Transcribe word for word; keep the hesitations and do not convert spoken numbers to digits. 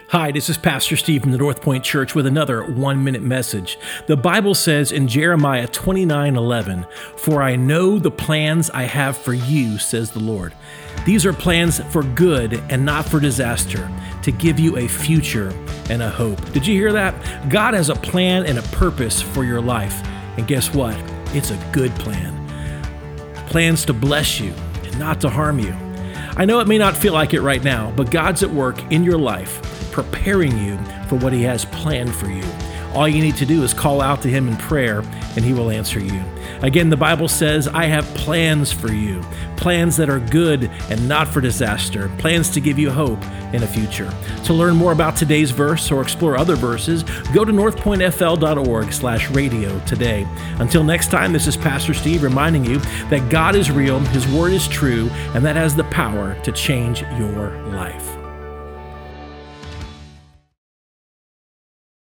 Hi, this is Pastor Steve from the North Point Church with another one-minute message. The Bible says in Jeremiah twenty-nine eleven, "For I know the plans I have for you, says the Lord. These are plans for good and not for disaster, to give you a future and a hope." Did you hear that? God has a plan and a purpose for your life. And guess what? It's a good plan. Plans to bless you and not to harm you. I know it may not feel like it right now, but God's at work in your life, preparing you for what He has planned for you. All you need to do is call out to Him in prayer, and He will answer you. Again, the Bible says, "I have plans for you," plans that are good and not for disaster, plans to give you hope in a future. To learn more about today's verse or explore other verses, go to northpointfl.org slash radio today. Until next time, this is Pastor Steve reminding you that God is real, His Word is true, and that has the power to change your life.